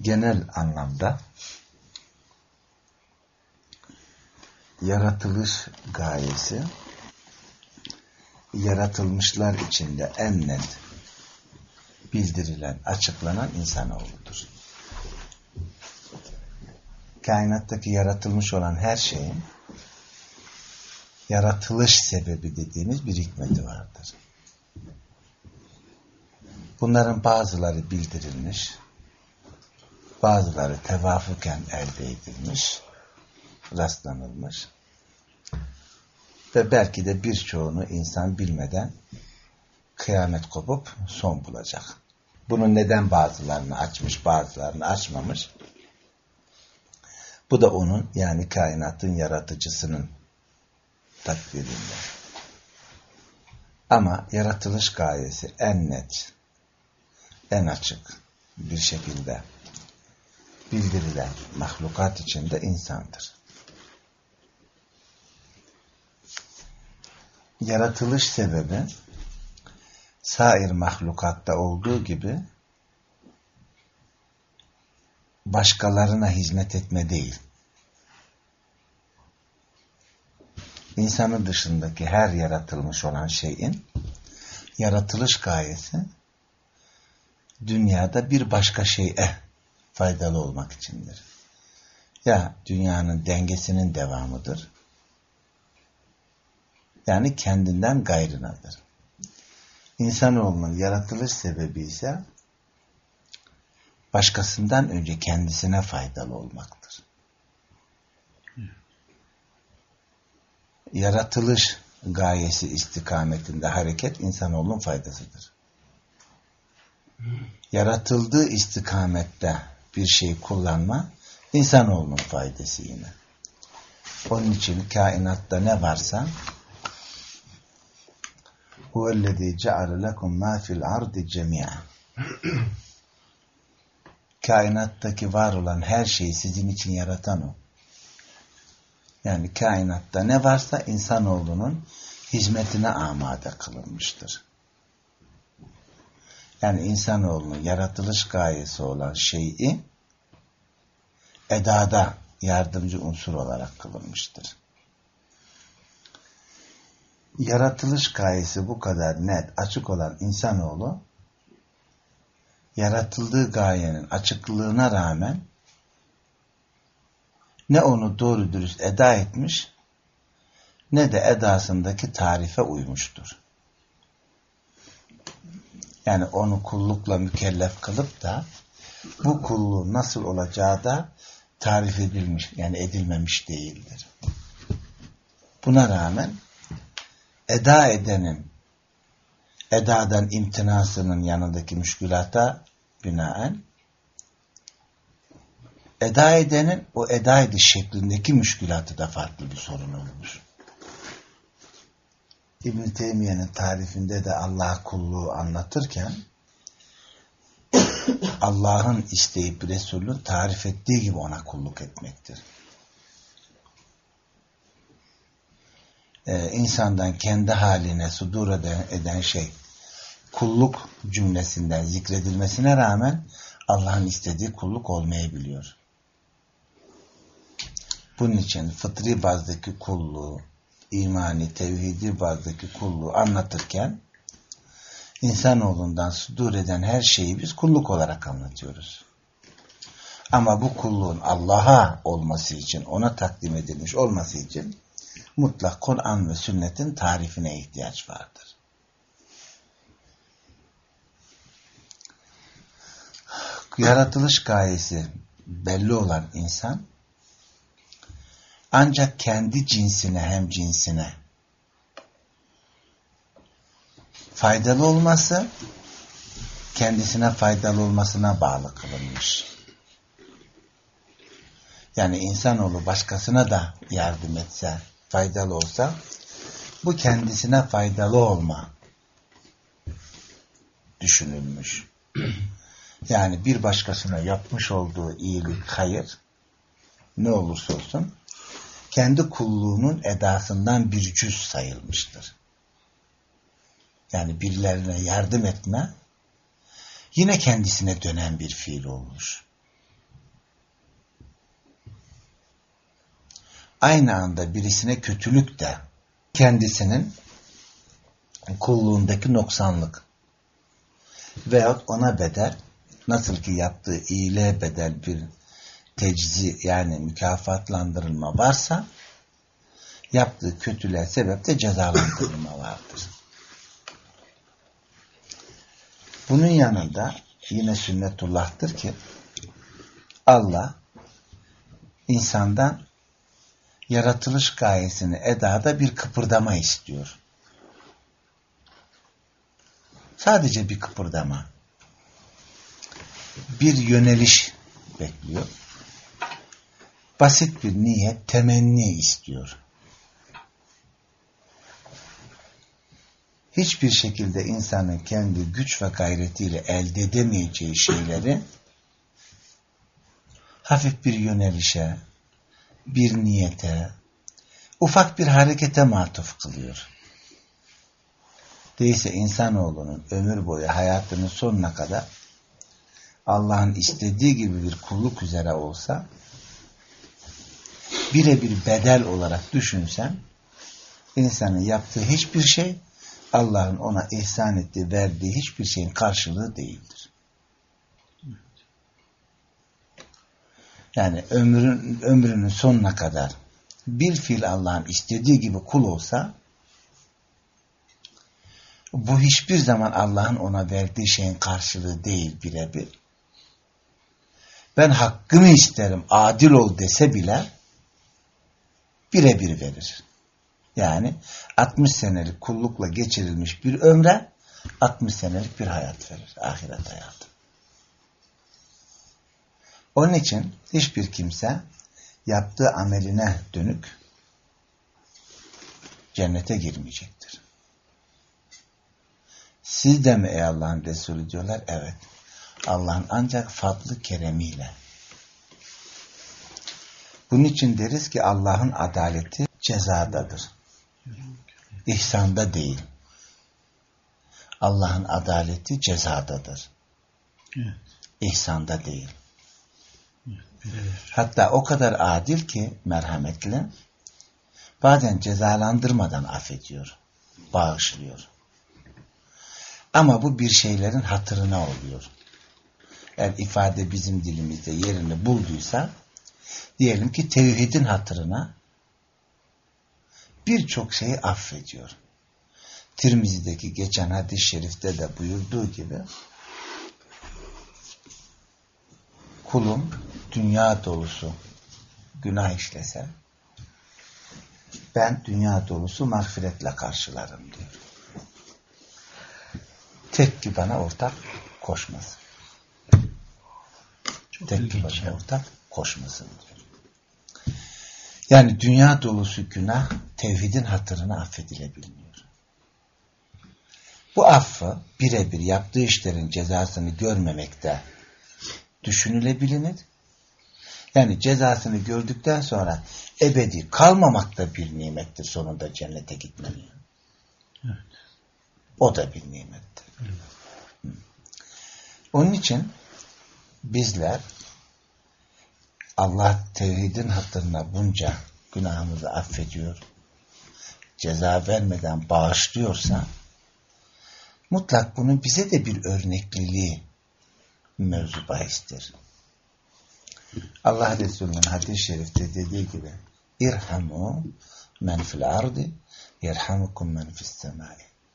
genel anlamda yaratılış gayesi yaratılmışlar içinde en net bildirilen, açıklanan insanoğludur. Kainattaki yaratılmış olan her şeyin yaratılış sebebi dediğimiz bir hikmeti vardır. Bunların bazıları bildirilmiş, bazıları tevafuken elde edilmiş, rastlanılmış ve belki de birçoğunu insan bilmeden kıyamet kopup son bulacak. Bunun neden bazılarını açmış, bazılarını açmamış? Bu da onun, yani kainatın yaratıcısının takdirinde. Ama yaratılış gayesi en net, en açık bir şekilde bildirilen mahlukat içinde insandır. Yaratılış sebebi sair mahlukatta olduğu gibi başkalarına hizmet etme değil. İnsanın dışındaki her yaratılmış olan şeyin yaratılış gayesi dünyada bir başka şeye faydalı olmak içindir. Ya dünyanın dengesinin devamıdır. Yani kendinden gayrınadır. İnsanoğlunun yaratılış sebebi ise başkasından önce kendisine faydalı olmaktır. Yaratılış gayesi istikametinde hareket insanoğlunun faydasıdır. Yaratıldığı istikamette bir şey kullanma insanoğlunun faydası yine. Onun için kainatta ne varsa huvellezî ceale lekum mâ fil ardi cemî'a. Kainattaki var olan her şeyi sizin için yaratan o. Yani kainatta ne varsa insanoğlunun hizmetine amade kılınmıştır. Yani insanoğlunun yaratılış gayesi olan şeyi edada yardımcı unsur olarak kılınmıştır. Yaratılış gayesi bu kadar net, açık olan insanoğlu yaratıldığı gayenin açıklığına rağmen ne onu doğru dürüst eda etmiş ne de edasındaki tarife uymuştur. Yani onu kullukla mükellef kılıp da bu kulluğun nasıl olacağı da tarif edilmiş, yani edilmemiş değildir. Buna rağmen eda edenin edadan imtinasının yanındaki müşkülata binaen eda edenin o eda ediş şeklindeki müşkülatı da farklı bir sorun olmuş. İbn-i Teymiye'nin tarifinde de Allah'a kulluğu anlatırken Allah'ın isteyip Resul'ün tarif ettiği gibi ona kulluk etmektir. İnsandan kendi haline sudur eden şey kulluk cümlesinden zikredilmesine rağmen Allah'ın istediği kulluk olmayabiliyor. Bunun için fıtri bazdaki kulluğu, imani, tevhidi bazdaki kulluğu anlatırken insanoğlundan sudur eden her şeyi biz kulluk olarak anlatıyoruz. Ama bu kulluğun Allah'a olması için, ona takdim edilmiş olması için mutlak Kur'an ve sünnetin tarifine ihtiyaç vardır. Yaratılış gayesi belli olan insan ancak kendi cinsine hem cinsine faydalı olması kendisine faydalı olmasına bağlı kılınmış. Yani insanoğlu başkasına da yardım etse, faydalı olsa bu kendisine faydalı olma düşünülmüş. Yani bir başkasına yapmış olduğu iyilik, hayır ne olursa olsun kendi kulluğunun edasından bir cüz sayılmıştır. Yani birilerine yardım etme yine kendisine dönen bir fiil olmuş. aynı anda birisine kötülük de kendisinin kulluğundaki noksanlık veyahut ona bedel, nasıl ki yaptığı iyiliğe bedel bir teczi, yani mükafatlandırılma varsa, yaptığı kötülüğe sebep de cezalandırılma vardır. Bunun yanında yine sünnetullah'tır ki Allah insandan yaratılış gayesini edada bir kıpırdama istiyor. Sadece bir kıpırdama. Bir yöneliş bekliyor. Basit bir niyet, temenni istiyor. Hiçbir şekilde insanın kendi güç ve gayretiyle elde edemeyeceği şeyleri hafif bir yönelişe, bir niyete, ufak bir harekete matuf kılıyor. Değilse insanoğlunun ömür boyu hayatının sonuna kadar Allah'ın istediği gibi bir kulluk üzere olsa, birebir bedel olarak düşünsen, insanın yaptığı hiçbir şey Allah'ın ona ihsan ettiği, verdiği hiçbir şeyin karşılığı değildir. Yani ömrünün sonuna kadar bir fiil Allah'ın istediği gibi kul olsa, bu hiçbir zaman Allah'ın ona verdiği şeyin karşılığı değil birebir. Ben hakkımı isterim, adil ol dese bile birebir verir. Yani 60 senelik kullukla geçirilmiş bir ömre 60 senelik bir hayat verir. Ahiret hayatı. Onun için hiçbir kimse yaptığı ameline dönük cennete girmeyecektir. Siz de mi ey Allah'ın Resulü diyorlar? Evet. Allah'ın ancak fadlı keremiyle. Bunun için deriz ki Allah'ın adaleti cezadadır. İhsanda değil. Allah'ın adaleti cezadadır. Evet. İhsanda değil. Evet. Hatta o kadar adil ki merhametli, bazen cezalandırmadan affediyor, bağışlıyor. Ama bu bir şeylerin hatırına oluyor. Eğer ifade bizim dilimizde yerini bulduysa, diyelim ki tevhidin hatırına birçok şeyi affediyor. Tirmizi'deki geçen hadis-i şerifte de buyurduğu gibi, kulum dünya dolusu günah işlese, ben dünya dolusu mağfiretle karşılarım diyor. Tek ki bana ortak koşmasın. Tek ki bana ortak koşmasın diyor. Yani dünya dolusu günah tevhidin hatırına affedilebilmiyor. Bu affı birebir yaptığı işlerin cezasını görmemekte düşünülebilir. Yani cezasını gördükten sonra ebedi kalmamak da bir nimettir, sonunda cennete gitmenin. Evet. O da bir nimettir. Evet. Onun için bizler Allah tevhidin hatırına bunca günahımızı affediyor, ceza vermeden bağışlıyorsa, mutlak bunun bize de bir örnekliliği mevzu bahistir. Allah Resulü'nün hadis-i şerifte dediği gibi, İrhamu men fil ardi yerhamukum men fis semai.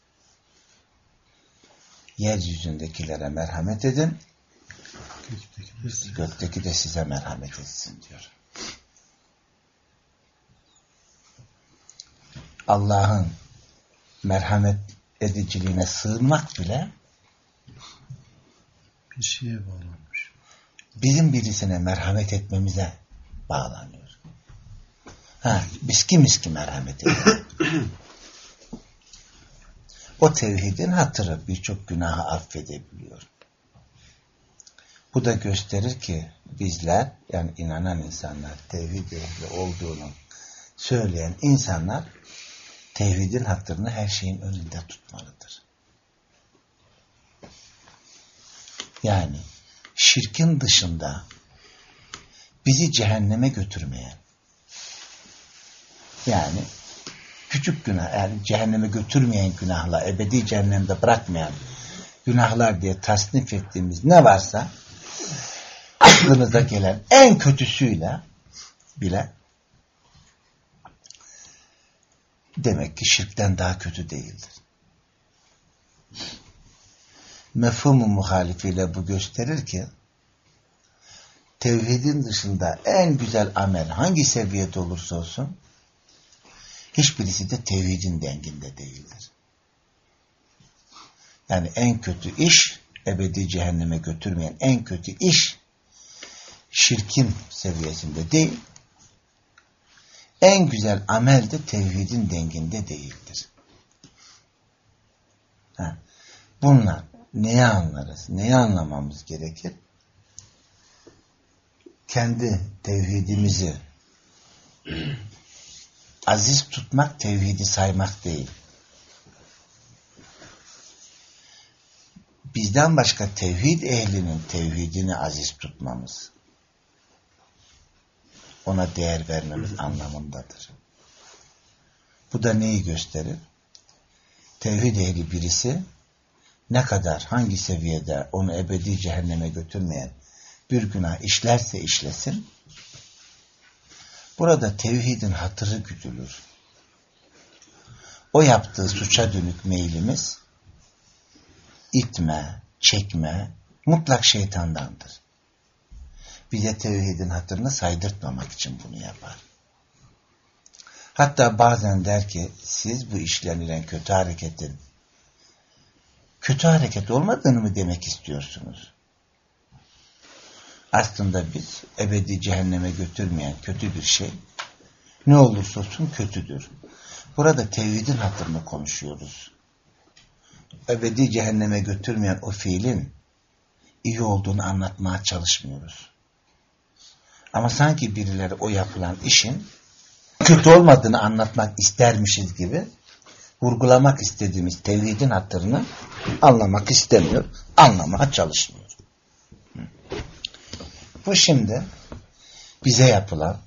Yeryüzündekilere merhamet edin, gökteki de size merhamet etsin diyor. Allah'ın merhamet ediciliğine sığınmak bile bir şeye bağlanmış. Bizim birisine merhamet etmemize bağlanıyor. Biz kimiz ki merhamet ediyor? O tevhidin hatırı birçok günahı affedebiliyor. Bu da gösterir ki bizler, yani inanan insanlar, tevhid ehli olduğunu söyleyen insanlar tevhidin hatırını her şeyin önünde tutmalıdır. Yani şirkin dışında bizi cehenneme götürmeyen, Yani küçük günah, yani cehenneme götürmeyen günahlar, ebedi cehennemde bırakmayan günahlar diye tasnif ettiğimiz ne varsa aklınıza gelen en kötüsüyle bile demek ki şirkten daha kötü değildir. Mefhum-u muhalifiyle bu gösterir ki tevhidin dışında en güzel amel hangi seviyede olursa olsun hiçbirisi de tevhidin denginde değildir. Yani en kötü iş, ebedi cehenneme götürmeyen en kötü iş şirkin seviyesinde değil, en güzel amel de tevhidin denginde değildir. Bunlar neyi anlarız? Neyi anlamamız gerekir? Kendi tevhidimizi aziz tutmak, tevhidi saymak değil. Bizden başka tevhid ehlinin tevhidini aziz tutmamız, ona değer vermemiz anlamındadır. Bu da neyi gösterir? Tevhid ehli birisi ne kadar, hangi seviyede onu ebedi cehenneme götürmeyen bir günah işlerse işlesin, burada tevhidin hatırı güdülür. O yaptığı suça dönük meylimiz, itme, çekme, mutlak şeytandandır. Bize tevhidin hatırını saydırtmamak için bunu yapar. Hatta bazen der ki, siz bu işlenilen kötü hareketin kötü hareket olmadığını mı demek istiyorsunuz? Aslında biz ebedi cehenneme götürmeyen kötü bir şey ne olursa olsun kötüdür. Burada tevhidin hatırını konuşuyoruz. Ebedi cehenneme götürmeyen o fiilin iyi olduğunu anlatmaya çalışmıyoruz. Ama sanki birileri o yapılan işin kötü olmadığını anlatmak istermişiz gibi vurgulamak istediğimiz tevhidin hatırını anlamak istemiyor, anlamaya çalışmıyor. Bu şimdi bize yapılan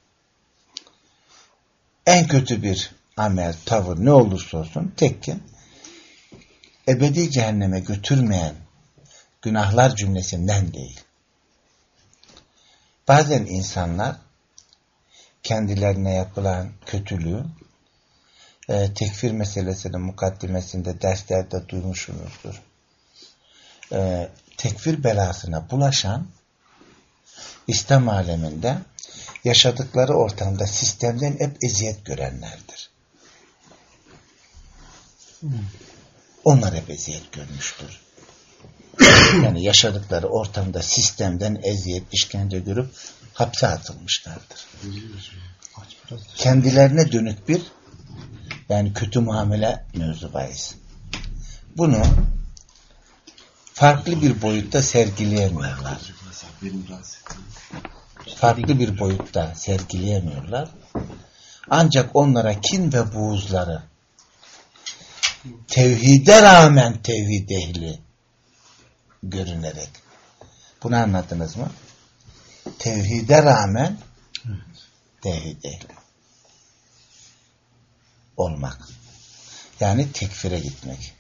en kötü bir amel, tavır ne olursa olsun tek ki ebedi cehenneme götürmeyen günahlar cümlesinden değil. Bazen insanlar kendilerine yapılan kötülüğü tekfir meselesinin mukaddimesinde derslerde duymuşsunuzdur. Tekfir belasına bulaşan İslam aleminde yaşadıkları ortamda sistemden hep eziyet görenlerdir. Onlar hep eziyet görmüştür. Yani yaşadıkları ortamda sistemden eziyet, işkence görüp hapse atılmışlardır. Kendilerine dönük bir yani kötü muamele mevzu bahis. Bunu farklı bir boyutta sergileyemiyorlar. Farklı bir boyutta sergileyemiyorlar. Ancak onlara kin ve buğuzları tevhide rağmen tevhid ehli görünerek. Bunu anladınız mı? Tevhide rağmen tevhid ehli olmak. Yani tekfire gitmek.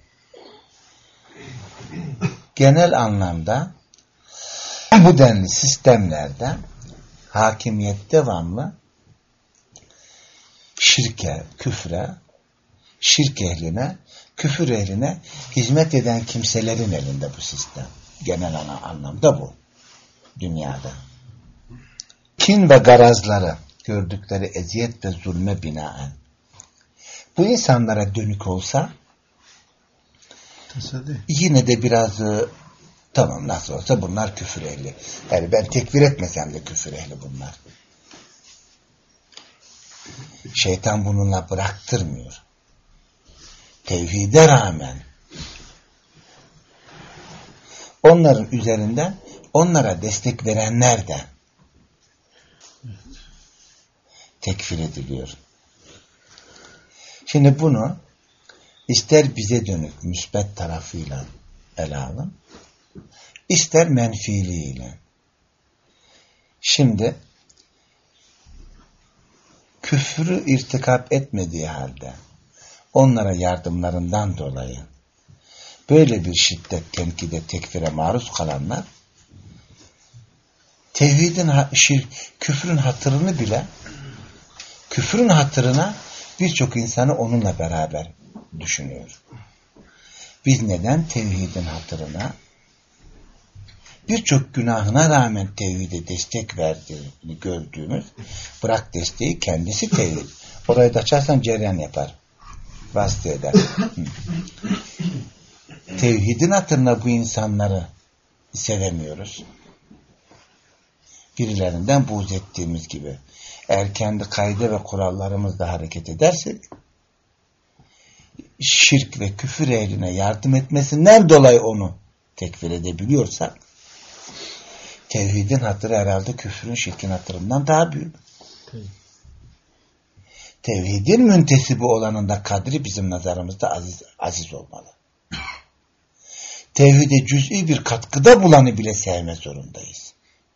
Genel anlamda bu denli sistemlerde hakimiyet devamlı şirke, küfre, şirk ehline, küfür ehline hizmet eden kimselerin elinde bu sistem. Genel anlamda bu. Dünyada. Kin ve garazları gördükleri eziyet ve zulme binaen bu insanlara dönük olsa yine de biraz tamam nasıl olsa bunlar küfür ehli. Yani ben tekfir etmesem de küfür ehli bunlar. Şeytan bununla bıraktırmıyor. Tevhide rağmen onların üzerinden onlara destek verenler de tekfir ediliyor. Şimdi bunu ister bize dönük müsbet tarafıyla ele alın, ister menfiliyle. Şimdi küfrü irtikap etmediği halde onlara yardımlarından dolayı böyle bir şiddet, tenkide, tekfire maruz kalanlar tevhidin, küfrün hatırını bile, küfrün hatırına birçok insanı onunla beraber düşünüyor. Biz neden tevhidin hatırına, birçok günahına rağmen tevhide destek verdiğini gördüğümüz, bırak desteği, kendisi tevhid. Orayı da açarsan cereyan yapar. Vasıta eder. Tevhidin hatırına bu insanları sevemiyoruz. Birilerinden buğz ettiğimiz gibi. Eğer kendi kaide ve kurallarımızla hareket edersek, şirk ve küfür ehline yardım etmesinden dolayı onu tekfir edebiliyorsak, tevhidin hatırı herhalde küfrün, şirkin hatırından daha büyük. Tevhidin müntesibi olanın da kadri bizim nazarımızda aziz olmalı. Tevhide cüz'i bir katkıda bulanı bile sevme zorundayız.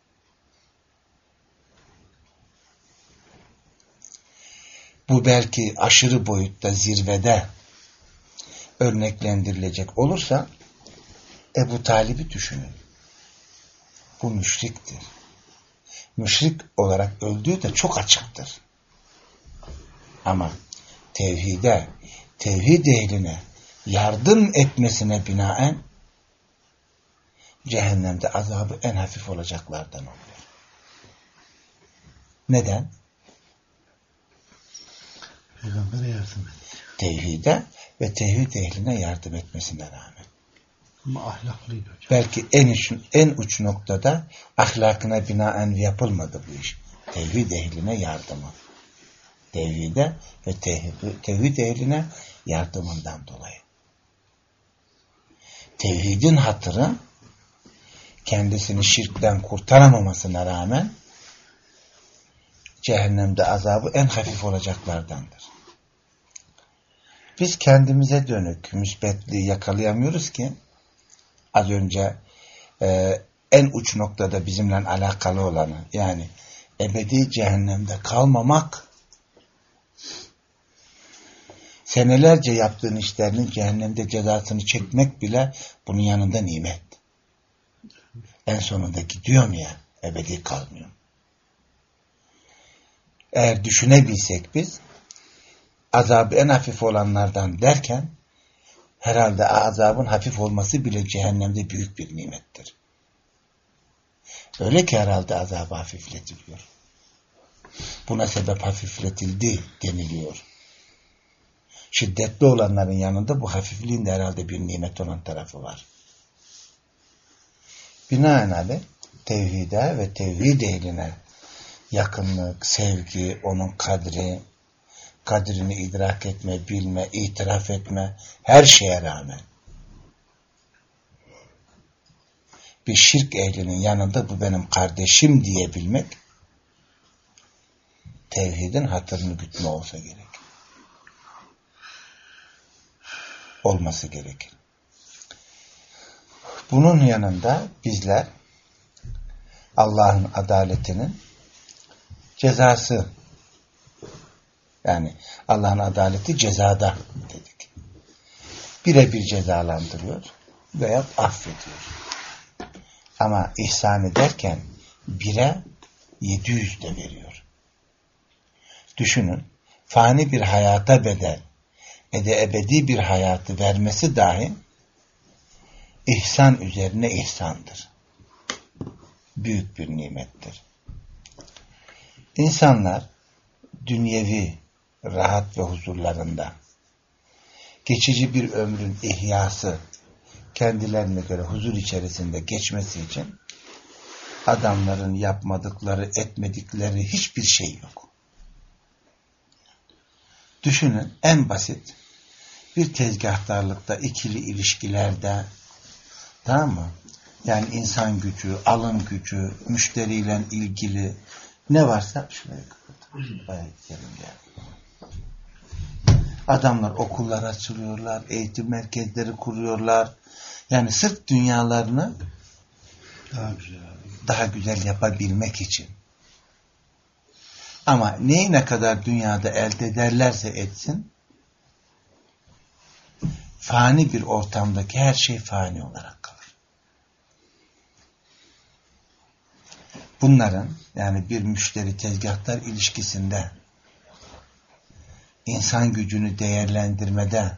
Bu belki aşırı boyutta, zirvede örneklendirilecek olursa Ebu Talib'i düşünün. Bu müşriktir. Müşrik olarak öldüğü de çok açıktır. Ama tevhide, tevhid ehline yardım etmesine binaen cehennemde azabı en hafif olacaklardan oluyor. Neden? Peygamber'e yardım et. Tevhide ve tevhid ehline yardım etmesine rağmen. Ama ahlaklıydı hocam. Belki en uç noktada ahlakına binaen yapılmadı bu iş. Tevhid ehline yardımı. Tevhide ve tevhid ehline yardımından dolayı. Tevhidin hatırı kendisini şirkten kurtaramamasına rağmen cehennemde azabı en hafif olacaklardandır. Biz kendimize dönük müsbetliği yakalayamıyoruz ki az önce en uç noktada bizimle alakalı olanı, yani ebedi cehennemde kalmamak, senelerce yaptığın işlerinin cehennemde cezasını çekmek bile bunun yanında nimet. En sonunda gidiyorum ya, ebedi kalmıyor. Eğer düşünebilsek biz, azabı en hafif olanlardan derken, herhalde azabın hafif olması bile cehennemde büyük bir nimettir. Öyle ki herhalde azabı hafifletiliyor. Buna sebep hafifletildi deniliyor. Şiddetli olanların yanında bu hafifliğin de herhalde bir nimet olan tarafı var. Binaenaleyh tevhide ve tevhid ehline yakınlık, sevgi, onun kadrini idrak etme, bilme, itiraf etme, her şeye rağmen bir şirk ehlinin yanında bu benim kardeşim diyebilmek tevhidin hatırını gütme olsa gerek. Olması gerekir. Bunun yanında bizler Allah'ın adaletinin cezası, yani Allah'ın adaleti cezada dedik. Birebir cezalandırıyor veya affediyor. Ama ihsan ederken 1'e 700 de veriyor. Düşünün, fani bir hayata bedel, ebedi bir hayatı vermesi dahi ihsan üzerine ihsandır. Büyük bir nimettir. İnsanlar dünyevi rahat ve huzurlarında geçici bir ömrün ihyası kendilerine göre huzur içerisinde geçmesi için adamların yapmadıkları, etmedikleri hiçbir şey yok. Düşünün, en basit bir tezgahtarlıkta, ikili ilişkilerde, tamam mı? Yani insan gücü, alım gücü, müşteriyle ilgili ne varsa şuraya kapatalım. Bayağı gelin. Adamlar okullar açılıyorlar, eğitim merkezleri kuruyorlar. Yani sırf dünyalarını daha güzel yapabilmek için. Ama neyi ne kadar dünyada elde ederlerse etsin, fani bir ortamdaki her şey fani olarak kalır. Bunların, yani bir müşteri tezgahtar ilişkisinde, insan gücünü değerlendirmede,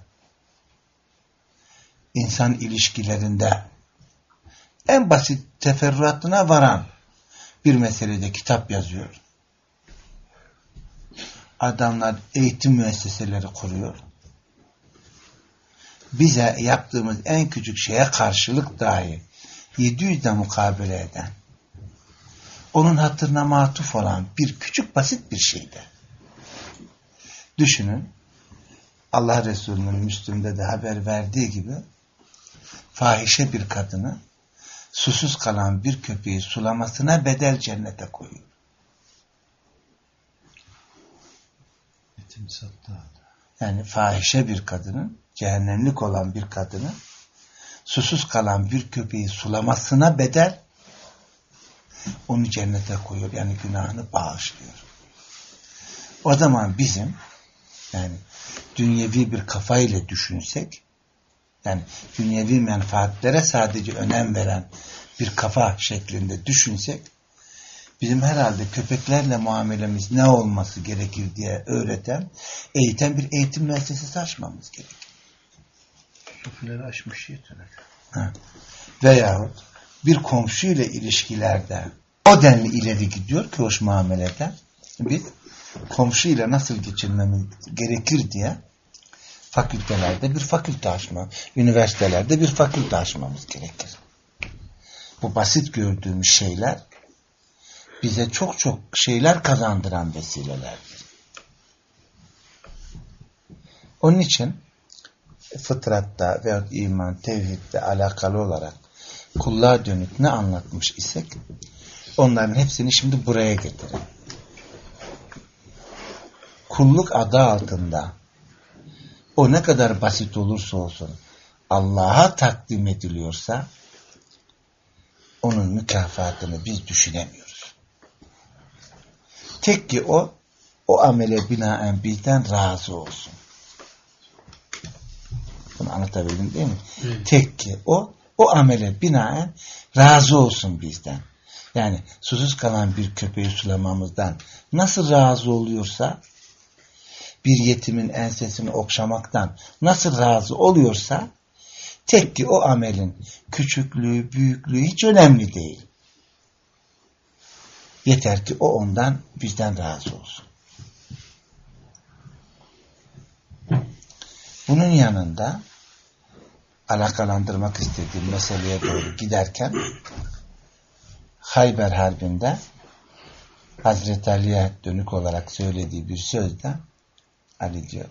insan ilişkilerinde en basit teferruatına varan bir meselede kitap yazıyor. Adamlar eğitim müesseseleri kuruyor. Bize yaptığımız en küçük şeye karşılık dahi 700'de mukabele eden, onun hatırına matuf olan bir küçük basit bir şeydi. Düşünün, Allah Resulü'nün Müslüm'de de haber verdiği gibi fahişe bir kadını susuz kalan bir köpeği sulamasına bedel cennete koyuyor. Yani fahişe bir kadının, cehennemlik olan bir kadını susuz kalan bir köpeği sulamasına bedel onu cennete koyuyor. Yani günahını bağışlıyor. O zaman bizim, yani dünyevi bir kafayla düşünsek, yani dünyevi menfaatlere sadece önem veren bir kafa şeklinde düşünsek, bizim herhalde köpeklerle muamelemiz ne olması gerekir diye öğreten, eğiten bir eğitim müessesesi açmamız gerekir. Sufileri aşmış yeter. Veyahut bir komşuyla ilişkilerde o denli ileri gidiyor ki hoş muamelede, biz komşuyla nasıl geçirmemiz gerekir diye fakültelerde bir fakülte açma, üniversitelerde bir fakülte açmamız gerekir. Bu basit gördüğümüz şeyler bize çok çok şeyler kazandıran vesilelerdir. Onun için fıtratta veyahut iman, tevhidle alakalı olarak kulluğa dönük ne anlatmış isek onların hepsini şimdi buraya getirin. Kulluk adı altında o ne kadar basit olursa olsun Allah'a takdim ediliyorsa onun mükafatını biz düşünemiyoruz. Tek ki o amele binaen bizden razı olsun. Bunu anlatabildim değil mi? Evet. Tek ki o amele binaen razı olsun bizden. Yani susuz kalan bir köpeği sulamamızdan nasıl razı oluyorsa, bir yetimin ensesini okşamaktan nasıl razı oluyorsa, tek ki o amelin küçüklüğü, büyüklüğü hiç önemli değil. Yeter ki o ondan, bizden razı olsun. Bunun yanında alakalandırmak istediğim meseleye doğru giderken Hayber Harbi'nde Hazreti Ali'ye dönük olarak söylediği bir sözde Ali diyor,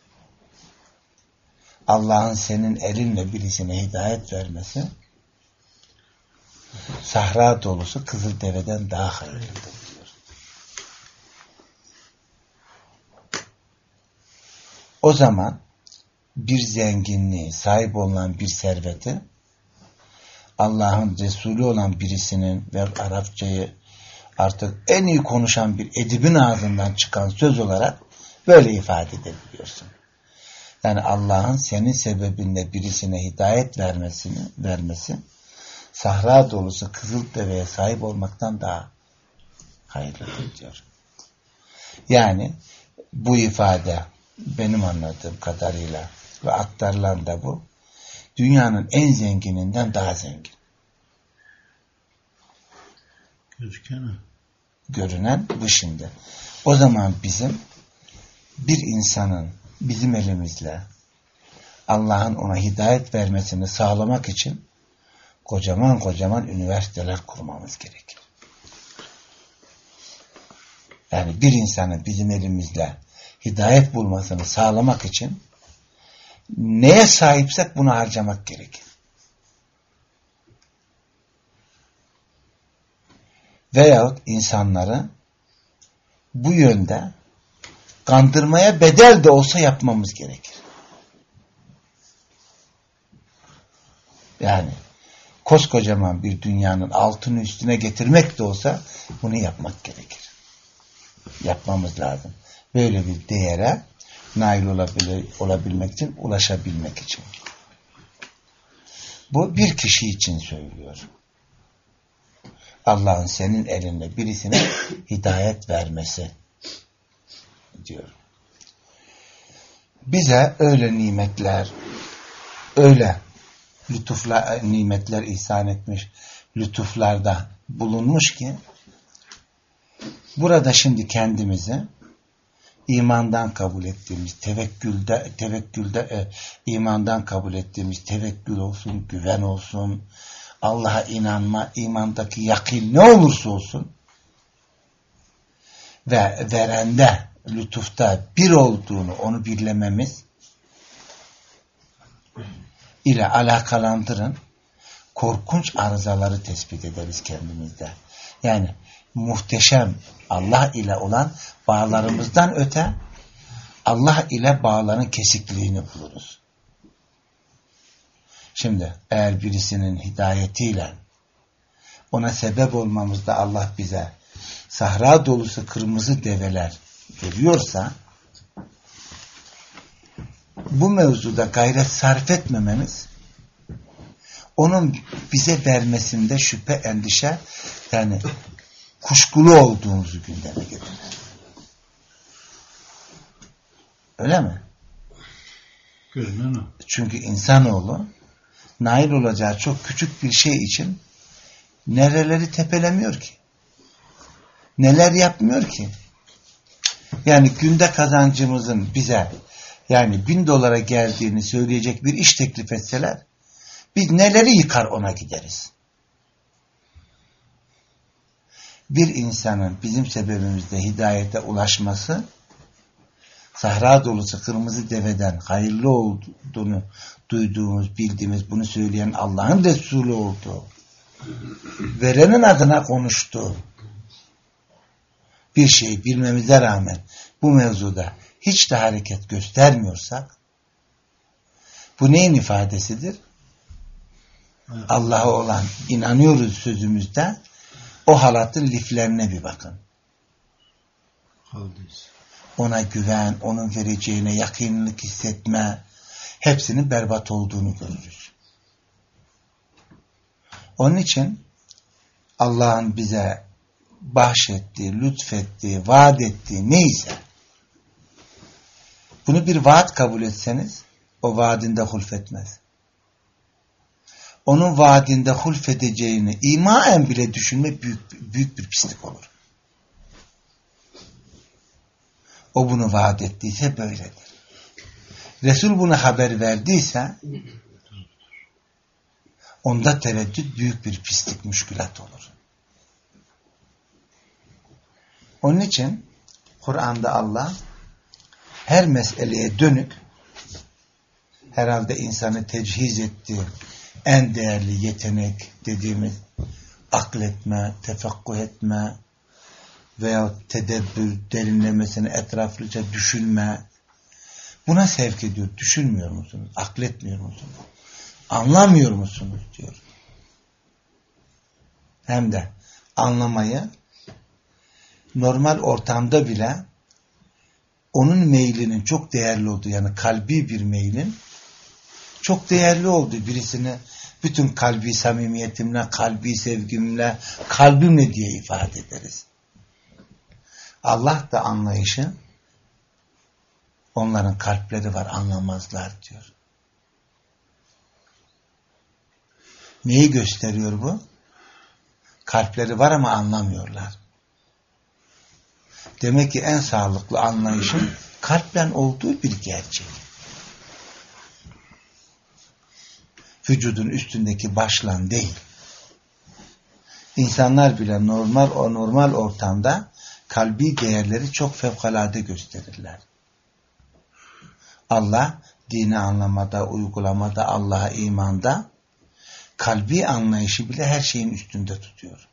Allah'ın senin elinle birisine hidayet vermesi sahra dolusu kızıl deveden daha hayırlıdır diyor. O zaman bir zenginliği, sahip olan bir serveti Allah'ın Resulü olan birisinin ve Arapçayı artık en iyi konuşan bir edibin ağzından çıkan söz olarak böyle ifade edebiliyorsun. Yani Allah'ın senin sebebinle birisine hidayet vermesi sahra dolusu kızıl deveye sahip olmaktan daha hayırlıdır diyor. Yani bu ifade benim anladığım kadarıyla ve aktarılan da bu, dünyanın en zengininden daha zengin. Görünen bu şimdi. O zaman bizim bir insanın bizim elimizle Allah'ın ona hidayet vermesini sağlamak için kocaman kocaman üniversiteler kurmamız gerekir. Yani bir insanın bizim elimizle hidayet bulmasını sağlamak için neye sahipsek bunu harcamak gerekir. Veyahut insanları bu yönde kandırmaya bedel de olsa yapmamız gerekir. Yani koskocaman bir dünyanın altını üstüne getirmek de olsa bunu yapmak gerekir. yapmamız lazım. Böyle bir değere nail olabilmek için, ulaşabilmek için. Bu bir kişi için söylüyor. Allah'ın senin elinde birisine hidayet vermesi diyor. Bize öyle nimetler, öyle nimetler ihsan etmiş, lütuflarda bulunmuş ki burada şimdi kendimizi imandan kabul ettiğimiz, tevekkülde imandan kabul ettiğimiz tevekkül olsun, güven olsun, Allah'a inanma, imandaki yakin ne olursa olsun ve verende, lütufta bir olduğunu, onu birlememiz ile alakalandırın, korkunç arızaları tespit ederiz kendimizde. Yani muhteşem Allah ile olan bağlarımızdan öte Allah ile bağların kesikliğini buluruz. Şimdi eğer birisinin hidayetiyle ona sebep olmamızda Allah bize sahra dolusu kırmızı develer veriyorsa bu mevzuda gayret sarf etmememiz onun bize vermesinde şüphe, endişe, yani kuşkulu olduğumuzu gündeme getirir. Öyle mi? Görünen o. Çünkü insanoğlu nail olacağı çok küçük bir şey için nereleri tepelemiyor ki? Neler yapmıyor ki? Yani günde kazancımızın bize yani $1000 geldiğini söyleyecek bir iş teklif etseler biz neleri yıkar ona gideriz. Bir insanın bizim sebebimizde hidayete ulaşması sahra dolusu kırmızı deveden hayırlı olduğunu duyduğumuz, bildiğimiz, bunu söyleyen Allah'ın Resulü olduğu, verenin adına konuştuğu bir şeyi bilmemize rağmen bu mevzuda hiç de hareket göstermiyorsak bu neyin ifadesidir? Evet. Allah'a olan inanıyoruz sözümüzde o halatın liflerine bir bakın. Kaldıyız. Ona güven, onun vereceğine yakınlık hissetme, hepsinin berbat olduğunu görürüz. Onun için Allah'ın bize bahşettiği, lütfettiği, vaat ettiği neyse bunu bir vaat kabul etseniz o vaadinde hulfetmez. Onun vaadinde hulfedeceğini imaen bile düşünme büyük bir pislik olur. O bunu vaat ettiyse böyledir. Resul bunu haber verdiyse onda tereddüt büyük bir pislik, müşkülat olur. Onun için Kur'an'da Allah her meseleye dönük herhalde insanı tecihiz ettiği en değerli yetenek dediğimiz akletme, tefekkuh etme veya tedebbür, derinlemesine etraflıca düşünme buna sevk ediyor. Düşünmüyor musunuz? Akletmiyor musunuz? Anlamıyor musunuz? Diyor. Hem de anlamayı normal ortamda bile onun meylinin çok değerli olduğu, yani kalbi bir meylin çok değerli olduğu, birisini bütün kalbi samimiyetimle, kalbi sevgimle, kalbimle diye ifade ederiz. Allah da anlayışı onların kalpleri var, anlamazlar diyor. Neyi gösteriyor bu? Kalpleri var ama anlamıyorlar. Demek ki en sağlıklı anlayışın kalplen olduğu bir gerçek. Vücudun üstündeki başlan değil. İnsanlar bile normal ortamda kalbi değerleri çok fevkalade gösterirler. Allah dini anlamada, uygulamada, Allah'a imanda kalbi anlayışı bile her şeyin üstünde tutuyor.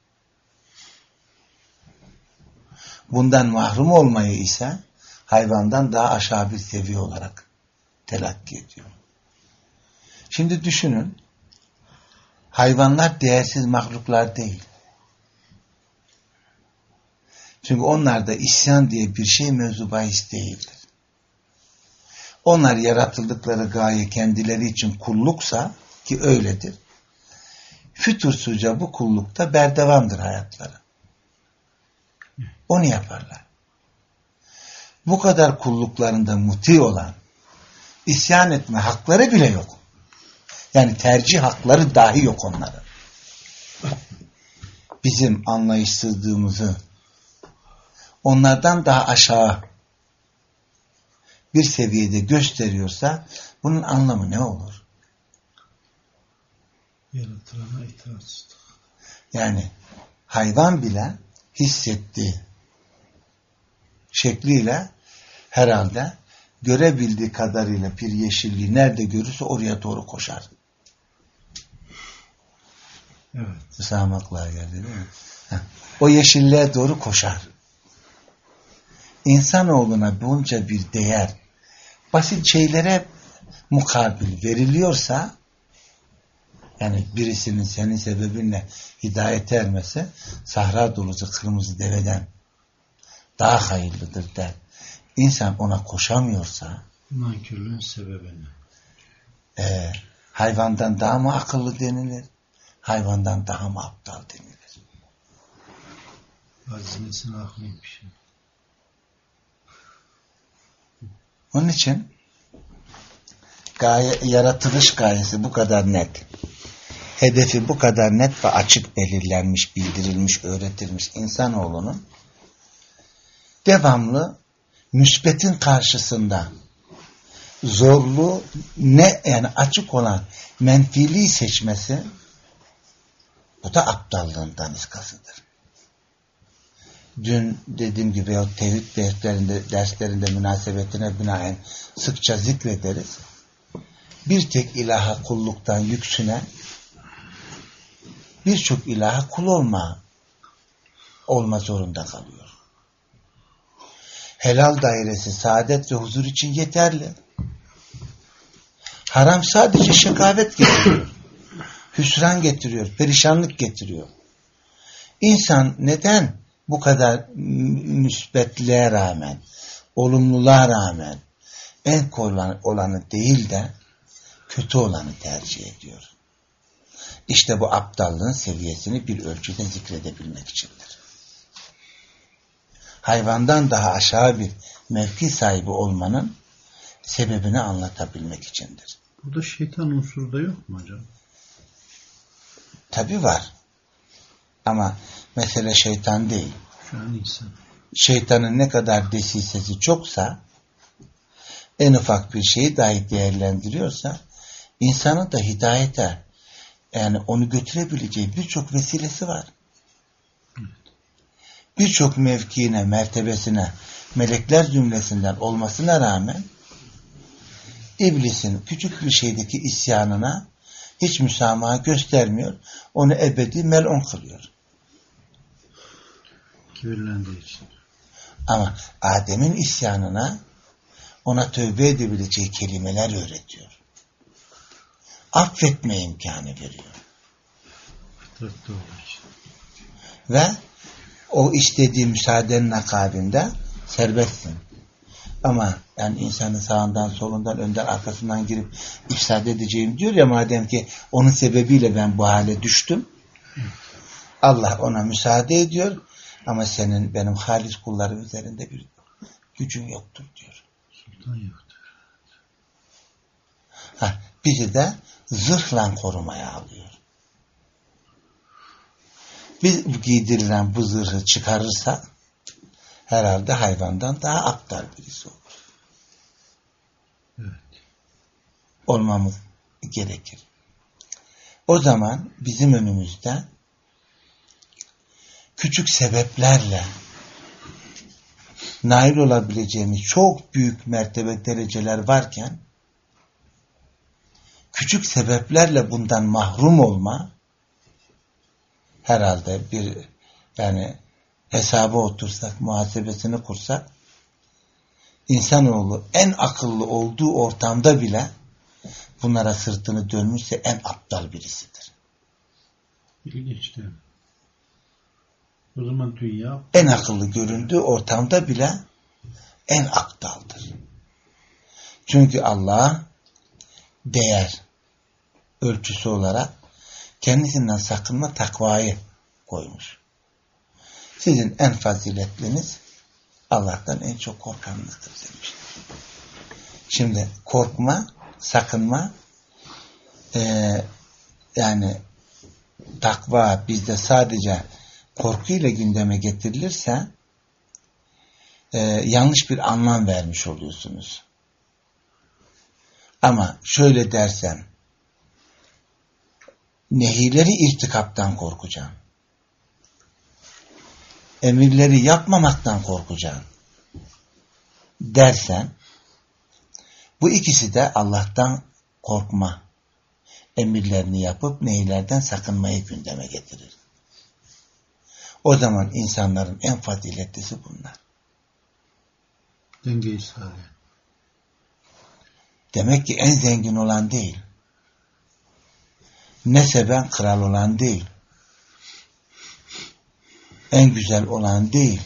Bundan mahrum olmayı ise hayvandan daha aşağı bir seviye olarak telakki ediyor. Şimdi düşünün, hayvanlar değersiz mahluklar değil. Çünkü onlarda isyan diye bir şey mevzu bahis değildir. Onlar yaratıldıkları gaye kendileri için kulluksa, ki öyledir, fütursuzca bu kullukta berdevamdır hayatları. Onu yaparlar. Bu kadar kulluklarında muti olan, isyan etme hakları bile yok. Yani tercih hakları dahi yok onların. Bizim anlayışsızlığımızı onlardan daha aşağı bir seviyede gösteriyorsa bunun anlamı ne olur? Yaratılana itaatsizlik. Yani hayvan bile hissettiği şekliyle herhalde görebildiği kadarıyla bir yeşilliği nerede görürse oraya doğru koşar. Evet. Müsamaklığa geldi değil mi? O yeşilliğe doğru koşar. İnsanoğluna bunca bir değer basit şeylere mukabil veriliyorsa, yani birisinin senin sebebinle hidayete ermesi sahra dolusu kırmızı deveden daha hayırlıdır der. İnsan ona koşamıyorsa nankörlüğün sebebini hayvandan daha mı akıllı denilir? Hayvandan daha mı aptal denilir? Azinesine aklıymış. Onun için yaratılış gayesi bu kadar net. Hedefi bu kadar net ve açık belirlenmiş, bildirilmiş, öğretilmiş insanoğlunun devamlı müsbetin karşısında zorlu ne yani açık olan menfiliği seçmesi, bu da aptallığından iskasıdır. Dün dediğim gibi o tevhid derslerinde münasebetine binaen sıkça zikrederiz. Bir tek ilaha kulluktan yüksünen birçok ilaha kul olma zorunda kalıyor. Helal dairesi saadet ve huzur için yeterli. Haram sadece şekavet getiriyor. Hüsran getiriyor, perişanlık getiriyor. İnsan neden bu kadar müsbetliğe rağmen, olumluluğa rağmen en kolay olanı değil de kötü olanı tercih ediyor? İşte bu aptallığın seviyesini bir ölçüde zikredebilmek içindir. Hayvandan daha aşağı bir mevki sahibi olmanın sebebini anlatabilmek içindir. Burada şeytan unsuru da yok mu hocam? Tabii var. Ama mesele şeytan değil. Şu an insan. Şeytanın ne kadar desisesi çoksa, en ufak bir şeyi dahi değerlendiriyorsa, insanın da hidayete, yani onu götürebileceği birçok vesilesi var. Birçok mevkiine, mertebesine, melekler cümlesinden olmasına rağmen iblisin küçük bir şeydeki isyanına hiç müsamaha göstermiyor. Onu ebedi melun kılıyor. Kibirlendiği için. Ama Adem'in isyanına ona tövbe edebileceği kelimeler öğretiyor. Affetme imkanı veriyor. Fıtratta olduğu için. Ve o istediği müsaadenin akabinde serbestsin. Ama yani insanın sağından, solundan, önden, arkasından girip ifsad edeceğim diyor ya, madem ki onun sebebiyle ben bu hale düştüm. Allah ona müsaade ediyor ama senin benim halis kullarım üzerinde bir gücün yoktur diyor. Sultan yoktur. Bizi de zırhla korumaya alıyor. Biz giydirilen bu zırhı çıkarırsak herhalde hayvandan daha aptal birisi olur. Evet. Olmamız gerekir. O zaman bizim önümüzde küçük sebeplerle nail olabileceğimiz çok büyük mertebe dereceler varken küçük sebeplerle bundan mahrum olma herhalde bir yani hesaba otursak, muhasebesini kursak insanoğlu en akıllı olduğu ortamda bile bunlara sırtını dönmüşse en aptal birisidir. İlginç değil mi? O zaman dünya En akıllı göründüğü ortamda bile en aptaldır. Çünkü Allah değer ölçüsü olarak kendisinden sakınma takvayı koymuş. Sizin en faziletliniz Allah'tan en çok korkanınızdır demiş. Şimdi korkma, sakınma yani takva bizde sadece korkuyla gündeme getirilirse yanlış bir anlam vermiş oluyorsunuz. Ama şöyle dersem, nehileri irtikaptan korkacağım. Emirleri yapmamaktan korkacağım dersen, bu ikisi de Allah'tan korkma, emirlerini yapıp nehilerden sakınmayı gündeme getirir. O zaman insanların en faziletlisi bunlar. dengeyi sağlayan. Demek ki en zengin olan değil, neseben kral olan değil, en güzel olan değil,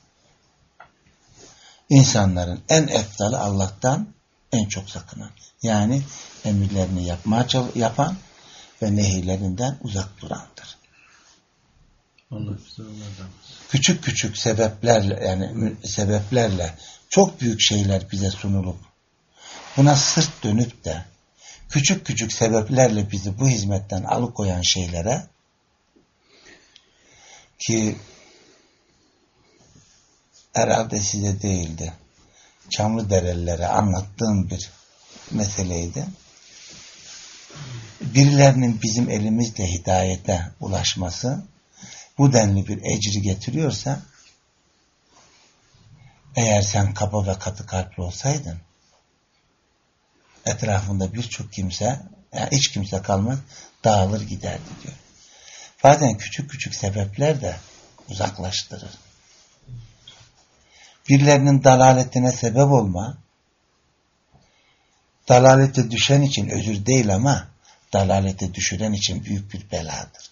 insanların en eftalı Allah'tan en çok sakınan. Yani emirlerini yapan ve nehirlerinden uzak durandır. Allah bize onlardan. Küçük küçük sebeplerle çok büyük şeyler bize sunulup buna sırt dönüp de küçük küçük sebeplerle bizi bu hizmetten alıkoyan şeylere, ki herhalde size değildi, Çamlıderelilere anlattığım bir meseleydi. Birilerinin bizim elimizle hidayete ulaşması bu denli bir ecri getiriyorsa, eğer sen kaba ve katı kalpli olsaydın, etrafında birçok kimse, yani hiç kimse kalmaz, dağılır giderdi diyor. Bazen küçük küçük sebepler de uzaklaştırır. Birilerinin dalaletine sebep olma, dalalete düşen için özür değil ama dalalete düşüren için büyük bir beladır.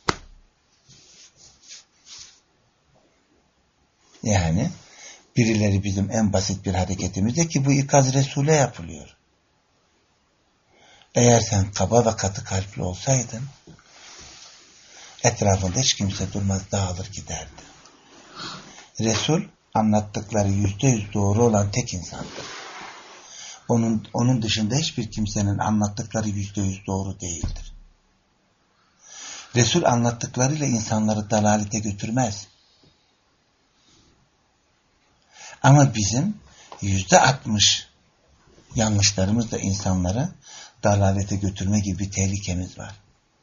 Yani birileri bizim en basit bir hareketimizde, ki bu ikaz Resul'e yapılıyor. Eğer sen kaba ve katı kalpli olsaydın, etrafında hiç kimse durmaz, dağılır giderdi. Resul anlattıkları %100 doğru olan tek insandır. Onun dışında hiçbir kimsenin anlattıkları %100 doğru değildir. Resul anlattıklarıyla insanları dalalete götürmez. Ama bizim %60 yanlışlarımızla insanları dalalete götürme gibi bir tehlikemiz var.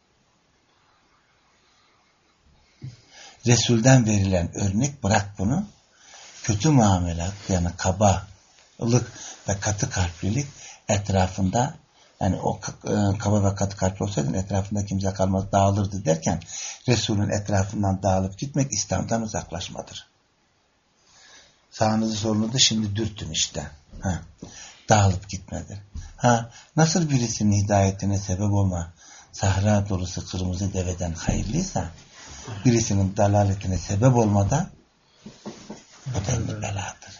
Resul'den verilen örnek, bırak bunu, kötü muamelat, yani kabalık ve katı kalplilik etrafında, yani o kaba ve katı kalpli olsaydın etrafında kimse kalmaz, dağılırdı derken, Resul'ün etrafından dağılıp gitmek İslam'dan uzaklaşmadır. Sağınızı solunuzu şimdi dürtün işte. Dağılıp gitmedir. Nasıl birisinin hidayetine sebep olma, sahra dolusu kırmızı deveden hayırlıysa, birisinin dalaletine sebep olmadan o da bir beladır.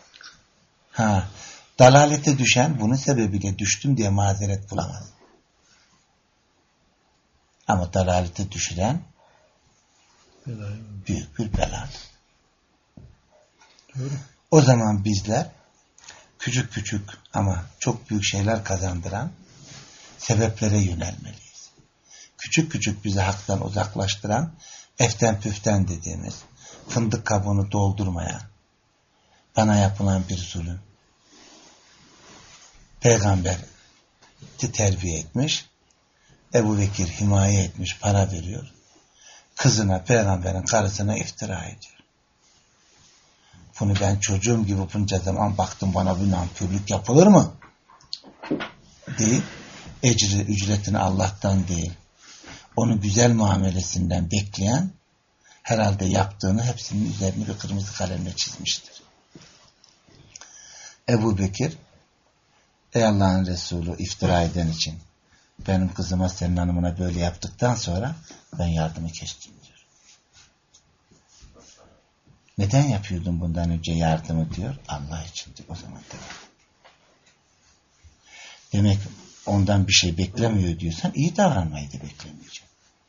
Dalalete düşen bunun sebebiyle düştüm diye mazeret bulamaz. Ama dalalete düşüren büyük bir beladır. Doğru. O zaman bizler küçük küçük ama çok büyük şeyler kazandıran sebeplere yönelmeliyiz. Küçük küçük bizi haktan uzaklaştıran, eften püften dediğimiz, fındık kabuğunu doldurmayan, bana yapılan bir zulüm. Peygamber terbiye etmiş, Ebu Bekir himaye etmiş, para veriyor. Kızına, peygamberin karısına iftira ediyor. Bunu ben çocuğum gibi bunca zaman baktım, bana bir nankörlük yapılır mı? Deyip ücretini Allah'tan değil, onu güzel muamelesinden bekleyen, herhalde yaptığını hepsinin üzerine bir kırmızı kalemle çizmiştir. Ebu Bekir, ey Allah'ın Resulü, iftira eden için benim kızıma, senin hanımına böyle yaptıktan sonra ben yardımı kestim diyor. Neden yapıyordun bundan önce yardımı diyor. Allah için diyor. O zaman devam. Demek ondan bir şey beklemiyor diyorsan iyi davranmayı da beklemeyeceksin.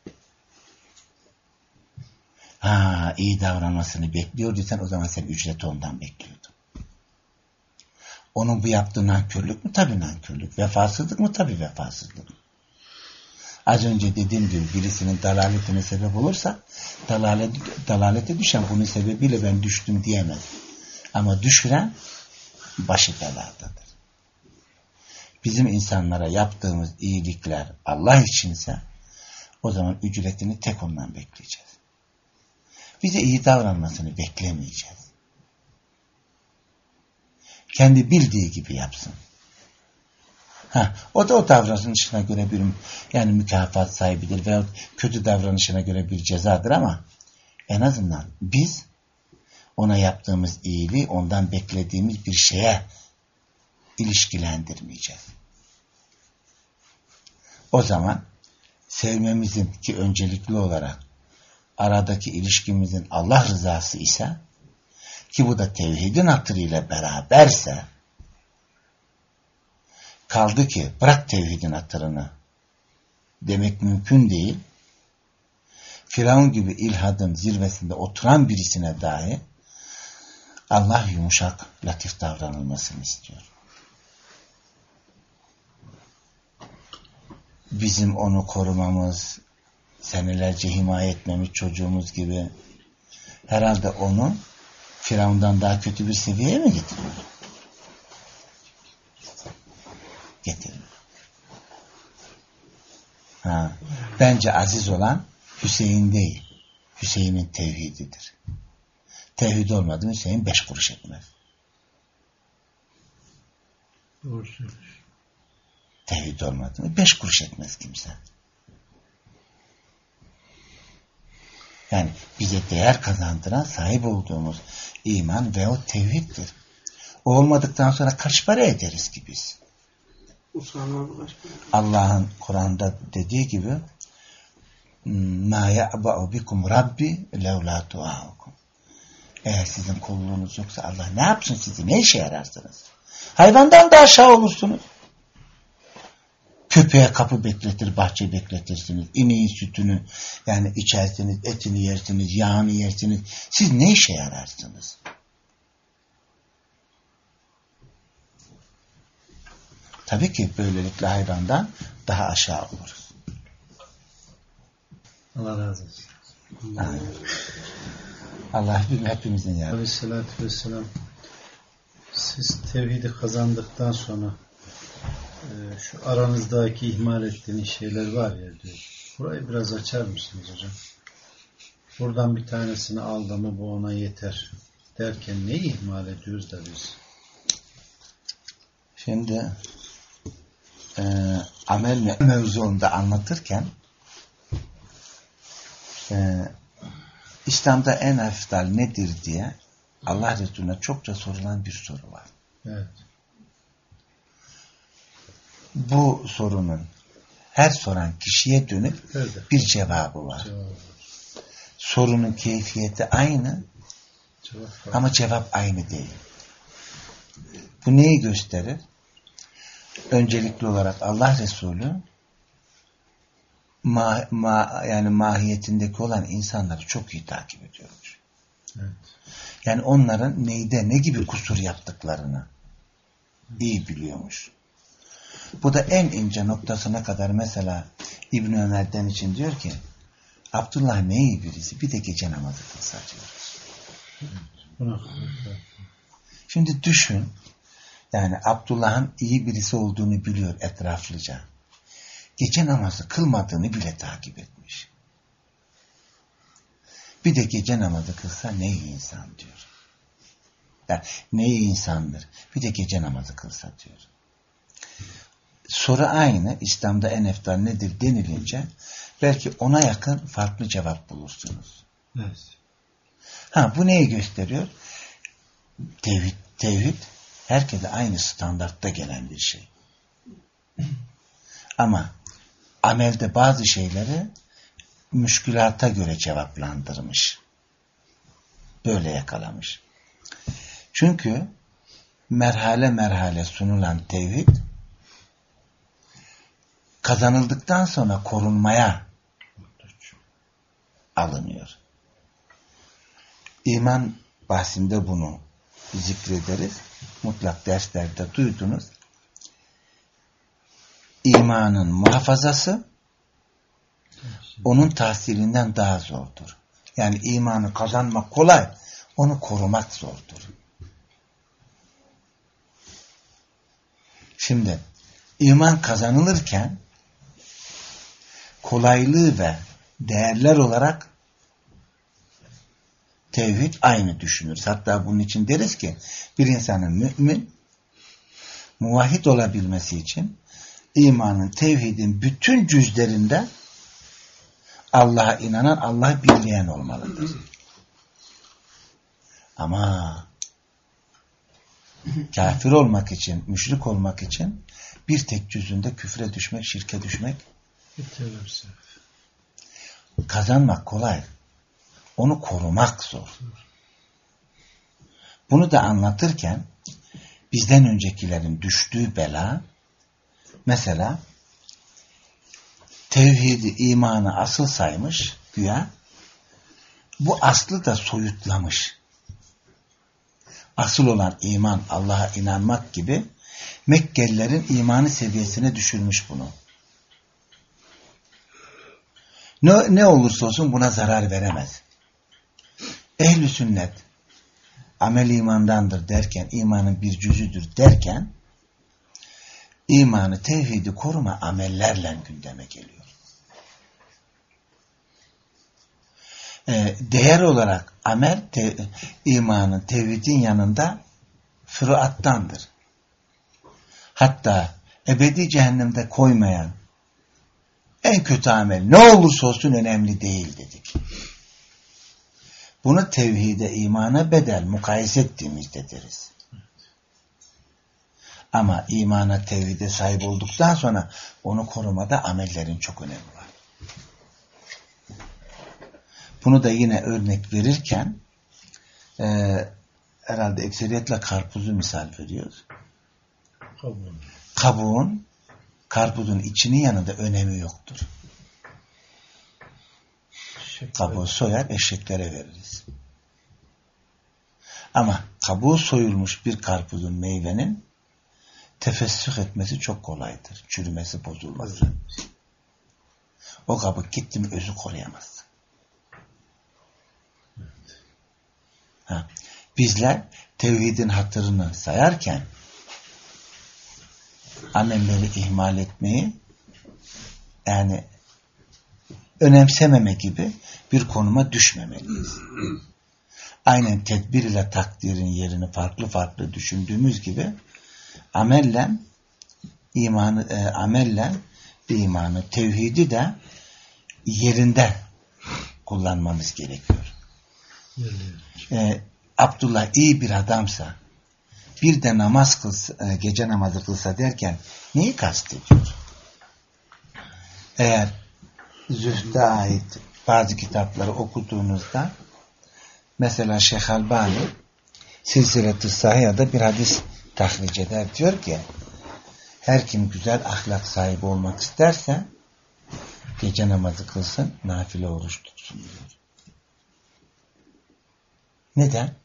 İyi davranmasını bekliyor diyorsan o zaman sen ücreti ondan bekliyordun. Onun bu yaptığı nankörlük mü? Tabii nankörlük. Vefasızlık mı? Tabii vefasızlık. Az önce dediğim gibi birisinin dalaletine sebep olursa dalalete düşen bunun sebebiyle ben düştüm diyemez. Ama düşüren başı beladadır. Bizim insanlara yaptığımız iyilikler Allah içinse o zaman ücretini tek ondan bekleyeceğiz. Bize iyi davranmasını beklemeyeceğiz. Kendi bildiği gibi yapsın. O da o davranışına göre bir mükafat sahibidir veyahut kötü davranışına göre bir cezadır ama en azından biz ona yaptığımız iyiliği ondan beklediğimiz bir şeye ilişkilendirmeyeceğiz. O zaman sevmemizin ki öncelikli olarak aradaki ilişkimizin Allah rızası ise ki bu da tevhidin hatırıyla beraberse kaldı ki bırak tevhidin hatırını demek mümkün değil. Firavun gibi ilhadın zirvesinde oturan birisine dahi Allah yumuşak, latif davranılmasını istiyor. Bizim onu korumamız, senelerce himaye etmemiz çocuğumuz gibi herhalde onu Firavundan daha kötü bir seviyeye mi getiriyor? Getirmiyor. Bence aziz olan Hüseyin değil. Hüseyin'in tevhididir. Tevhid olmadı mı Hüseyin 5 kuruş etmez. Doğru söylüyorsun. Tevhid olmadı mı 5 kuruş etmez kimse. Yani bize değer kazandıran sahip olduğumuz iman ve o tevhiddir. O olmadıktan sonra kaç para ederiz ki biz? Allah'ın Kur'an'da dediği gibi مَا يَعْبَعُ بِكُمْ رَبِّ لَوْلَا تُعَاهُكُمْ Eğer sizin kulluğunuz yoksa Allah ne yapsın sizi? Ne işe yararsınız? Hayvandan da aşağı olursunuz. Köpeğe kapı bekletir, bahçe bekletirsiniz. İneğin sütünü yani içersiniz, etini yersiniz, yağını yersiniz. Siz ne işe yararsınız? Tabii ki böylelikle hayvandan daha aşağı oluruz. Allah razı olsun. Allah hepimizin yardımcısı. Aleyhissalatü vesselam siz tevhidi kazandıktan sonra şu aranızdaki ihmal ettiğiniz şeyler var ya diyor. Burayı biraz açar mısınız hocam? Buradan bir tanesini aldı mı bu ona yeter derken neyi ihmal ediyoruz da biz? Şimdi amel mevzuunda anlatırken İslam'da en efdal nedir diye Allah Resulüne çokça sorulan bir soru var. Evet. Bu sorunun her soran kişiye dönük bir cevabı var. Sorunun keyfiyeti aynı ama cevap aynı değil. Bu neyi gösterir? Öncelikli olarak Allah Resulü yani mahiyetindeki olan insanları çok iyi takip ediyormuş. Evet. Yani onların neyde ne gibi kusur yaptıklarını iyi biliyormuş. Bu da en ince noktasına kadar mesela İbn Ömer'den için diyor ki Abdullah ne iyi birisi bir de gece namazı kılsa diyor. Şimdi düşün yani Abdullah'ın iyi birisi olduğunu biliyor etraflıca. Gece namazı kılmadığını bile takip etmiş. Bir de gece namazı kılsa ne iyi insan diyor. Yani ne iyi insandır. Bir de gece namazı kılsa diyor. Soru aynı. İslam'da en efdal nedir denilince belki ona yakın farklı cevap bulursunuz. Evet. Bu neyi gösteriyor? Tevhid herkese aynı standartta gelen bir şey. Ama amelde bazı şeyleri müşkülata göre cevaplandırmış. böyle yakalamış. Çünkü merhale merhale sunulan tevhid kazanıldıktan sonra korunmaya alınıyor. İman bahsinde bunu zikrederiz. Mutlak derslerde duydunuz. İmanın muhafazası onun tahsilinden daha zordur. Yani imanı kazanmak kolay, onu korumak zordur. Şimdi iman kazanılırken kolaylığı ve değerler olarak tevhid aynı düşünürüz. Hatta bunun için deriz ki bir insanın mümin, muvahhid olabilmesi için imanın, tevhidin bütün cüzlerinde Allah'a inanan, Allah'ı bilmeyen olmalıdır. Ama kafir olmak için, müşrik olmak için bir tek cüzünde küfre düşmek, şirke düşmek, kazanmak kolay. Onu korumak zor. Bunu da anlatırken bizden öncekilerin düştüğü bela, mesela tevhidi, imanı asıl saymış güya, bu aslı da soyutlamış. Asıl olan iman, Allah'a inanmak gibi Mekkelilerin imanı seviyesine düşürmüş bunu. Ne olursa olsun buna zarar veremez. Ehl-i sünnet amel imandandır derken, imanın bir cüzüdür derken, imanı, tevhidi koruma amellerle gündeme geliyor. Değer olarak amel, imanın, tevhidin yanında fıruattandır. Hatta ebedi cehennemde koymayan en kötü amel ne olursa olsun önemli değil dedik. Bunu tevhide, imana bedel, mukayese ettiğimizde deriz. Ama imana, tevhide sahip olduktan sonra onu korumada amellerin çok önemi var. Bunu da yine örnek verirken herhalde ekseriyetle karpuzu misal veriyoruz. Kabuğun, karpuzun içinin yanında önemi yoktur. Kabuğu soyar, eşeklere veririz. Ama kabuğu soyulmuş bir karpuzun, meyvenin tefessüh etmesi çok kolaydır. Çürümesi, bozulması. O kabuk gitti mi özü koruyamaz. Bizler tevhidin hatırını sayarken amelleri ihmal etmeyi, yani önemsememe gibi bir konuma düşmemeliyiz. Aynen tedbir ile takdirin yerini farklı farklı düşündüğümüz gibi amelle imanı, tevhidi de yerinde kullanmamız gerekiyor. Abdullah iyi bir adamsa, bir de namaz kılsa, gece namazı kılsa derken neyi kastediyor? Eğer zühde ait bazı kitapları okuduğunuzda, mesela Şeyh Albani Silsilet-i Sahiha'da bir hadis tahric eder. Diyor ki, her kim güzel ahlak sahibi olmak isterse gece namazı kılsın, nafile oruç tutsun diyor. Neden?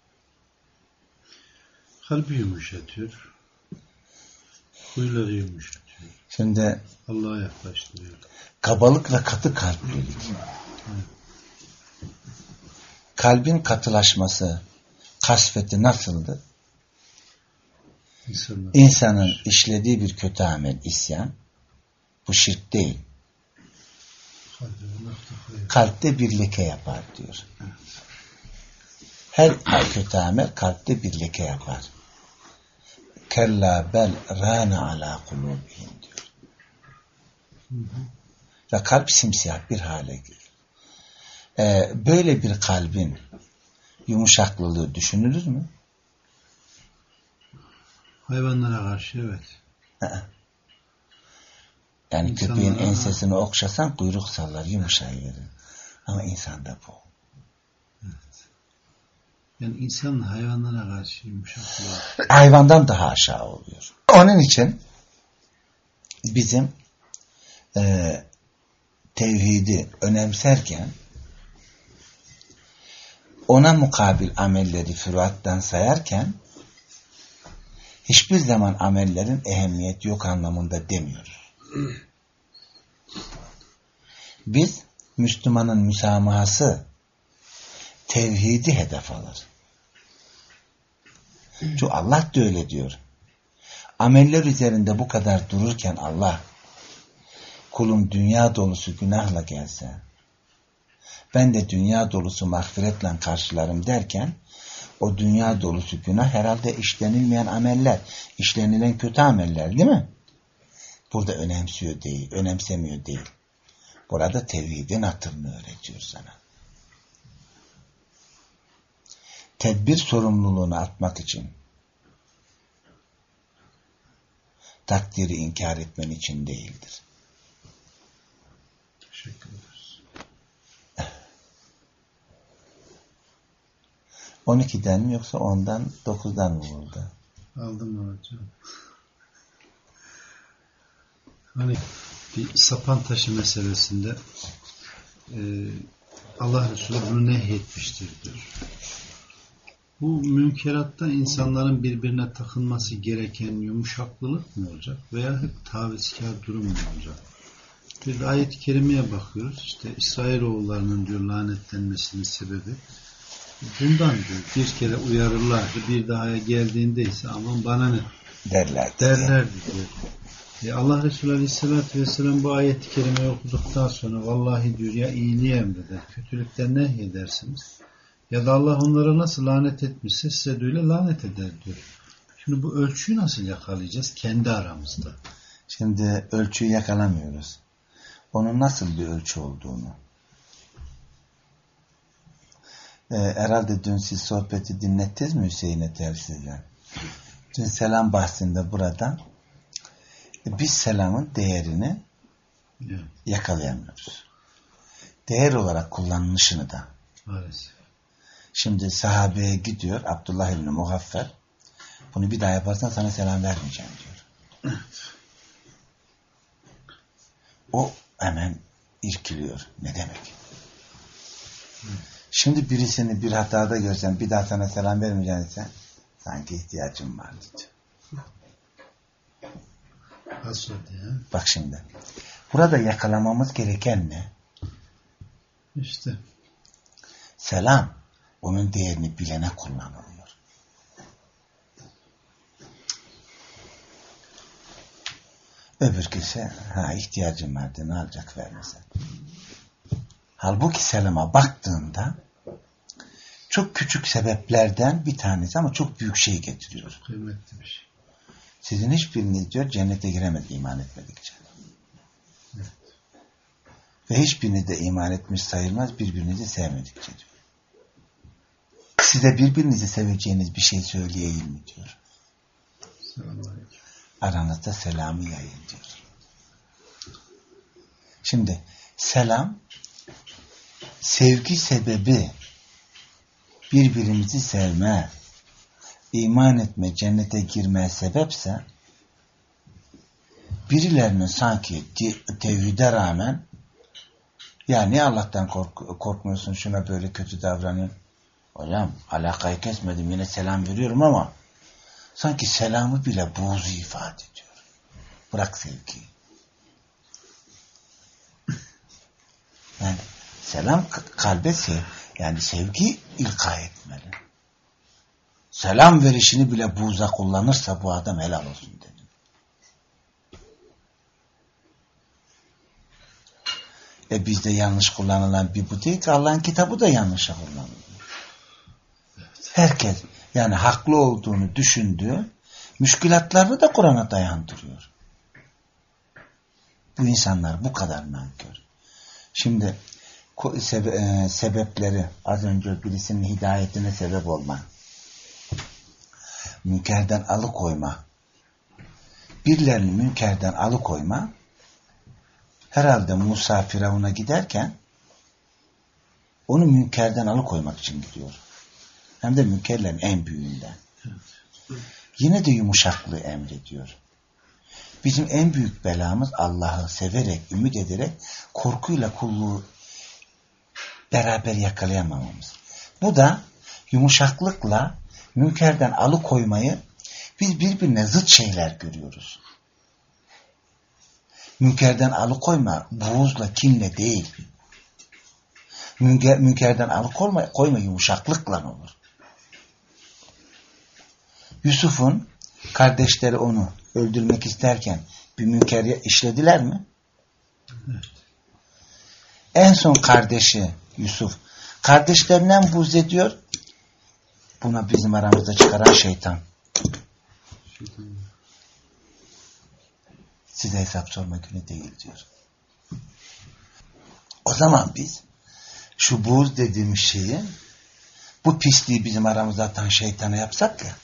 Kalbi yumuşatıyor. Huyları yumuşatıyor. Şimdi Allah'a yaklaştırıyor. Kabalık ve katı kalplilik. Kalbin katılaşması, kasveti nasıldı? İnsanın işlediği bir kötü amel, isyan, bu şirk değil. Kalpte bir leke yapar diyor. Her kötü amel kalpte bir leke yapar. Kella bel râne alâ kulûbihim diyor. Ve kalp simsiyah bir hale gelir. Böyle bir kalbin yumuşaklılığı düşünülür mü? Hayvanlara karşı evet. Yani köpeğin ensesini okşasan kuyruk sallar, yumuşayır. Ama insanda bu. Evet. Yani insanın hayvanlara karşı yumuşaklığı hayvandan daha aşağı oluyor. Onun için bizim tevhidi önemserken ona mukabil amelleri füruattan sayarken hiçbir zaman amellerin ehemmiyeti yok anlamında demiyoruz. Biz Müslümanın müsamahası tevhidi hedef alır. Çünkü Allah da öyle diyor. Ameller üzerinde bu kadar dururken Allah kulum dünya dolusu günahla gelse ben de dünya dolusu mağfiretle karşılarım derken o dünya dolusu günah herhalde işlenilmeyen ameller, işlenilen kötü ameller değil mi? Burada önemsiyor değil, önemsemiyor değil. Burada tevhidin hatırını öğretiyor sana. Tedbir sorumluluğunu atmak için, takdiri inkar etmen için değildir. Teşekkür ederiz. 12'den mi yoksa 10'dan 9'dan mı burada? Aldım mı hocam? Hani bir sapan taşı meselesinde Allah Resulü bunu nehyetmiştir diyor. Bu münkeratta insanların birbirine takılması gereken yumuşaklılık mı olacak veya hep tavizkar durum mu olacak? Bir ayet-i kerimeye bakıyoruz. İşte İsrailoğullarının diyor lanetlenmesinin sebebi bundan diyor. Bir kere uyarırlardı. Bir daha geldiğinde ise aman bana ne derlerdi diyor. Allah Resulü Aleyhisselatü Vesselam bu ayet-i kerimeyi okuduktan sonra vallahi diyor ya iyiliği emreder, kötülükten nehyedersiniz. Ya da Allah onlara nasıl lanet etmişse size de öyle lanet eder diyor. Şimdi bu ölçüyü nasıl yakalayacağız? Kendi aramızda. Şimdi ölçüyü yakalamıyoruz. Onun nasıl bir ölçü olduğunu. Herhalde dün siz sohbeti dinlettiniz mi Hüseyin'e tefsirden? Dün selam bahsinde buradan biz selamın değerini yakalayamıyoruz. Değer olarak kullanılışını da. Maalesef. Şimdi sahabeye gidiyor Abdullah İbni Mugaffer, bunu bir daha yaparsan sana selam vermeyeceğim diyor. Evet. O hemen irkiliyor. Ne demek? Şimdi birisini bir hatada görsen bir daha sana selam vermeyeceğim desen sanki ihtiyacım var diyor. Nasıl ya? Bak şimdi. Burada yakalamamız gereken ne? İşte. Selam onun değerini bilene kullanılıyor. Öbürküsü ihtiyacım vardı ne alacak vermesen. Halbuki selama baktığında çok küçük sebeplerden bir tanesi ama çok büyük şey getiriyor. Çok kıymetli bir şey. Sizin hiçbiriniz diyor cennete giremedi iman etmedikçe. Evet. Ve hiçbiriniz de iman etmiş sayılmaz birbirinizi sevmedikçe diyor. Size birbirinizi seveceğiniz bir şey söyleyeyim mi diyor. Selamünaleyküm. Aranızda selamı yayın diyor. Şimdi selam sevgi sebebi birbirimizi sevme, iman etme, cennete girmeye sebepse birilerinin sanki tevhide rağmen ya niye Allah'tan korkmuyorsun şuna böyle kötü davranıyorsun? Hocam alakayı kesmedim yine selam veriyorum ama sanki selamı bile buğzu ifade ediyor. Bırak sevgiyi. Yani selam kalbe yani sevgi ilka etmeli. Selam verişini bile buğza kullanırsa bu adam helal olsun dedim. Bizde yanlış kullanılan bir bu değil ki Allah'ın kitabı da yanlışa kullanılıyor. Herkes yani haklı olduğunu düşündüğü müşkülatlarını da Kur'an'a dayandırıyor. Bu insanlar bu kadar nankör. Şimdi sebepleri az önce birisinin hidayetine sebep olma, münkerden alıkoyma, birilerini münkerden alıkoyma, herhalde Musa Firavun'a giderken onu münkerden alıkoymak için gidiyor. Hem de münkerlerin en büyüğünden. Yine de yumuşaklığı emrediyor. Bizim en büyük belamız Allah'ı severek, ümit ederek korkuyla kulluğu beraber yakalayamamamız. Bu da yumuşaklıkla münkerden alıkoymayı biz birbirine zıt şeyler görüyoruz. Münkerden alıkoyma buğuzla, kinle değil. Münkerden alıkoyma yumuşaklıkla olur. Yusuf'un kardeşleri onu öldürmek isterken bir münker işlediler mi? Evet. En son kardeşi Yusuf kardeşlerinden buğz ediyor. Buna bizim aramızda çıkaran şeytan. Size hesap sorma günü değil diyor. O zaman biz şu buğz dediğimiz şeyi, bu pisliği bizim aramızda atan şeytana yapsak ya.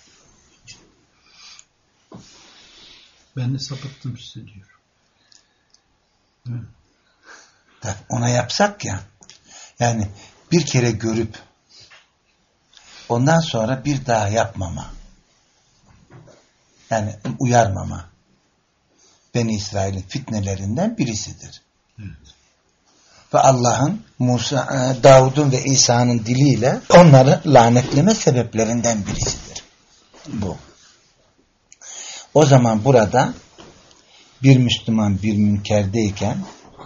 Ben de sapıttım size diyor. Ona yapsak ya. Yani bir kere görüp ondan sonra bir daha yapmama. Yani uyarmama. Beni İsrail'in fitnelerinden birisidir. Evet. Ve Allah'ın Davud'un ve İsa'nın diliyle onları lanetleme sebeplerinden birisidir. Bu. O zaman burada bir Müslüman bir münkerdeyken